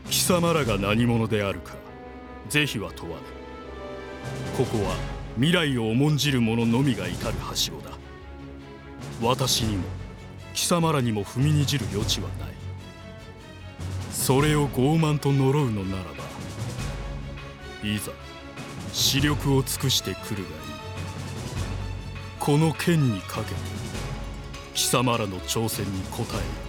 貴様らが何者であるか是非は問わぬ。ここは未来を重んじる者のみが至るはしごだ。私にも貴様らにも踏みにじる余地はない。それを傲慢と呪うのならば、いざ視力を尽くしてくるがいい。この剣にかけて貴様らの挑戦に応えよ。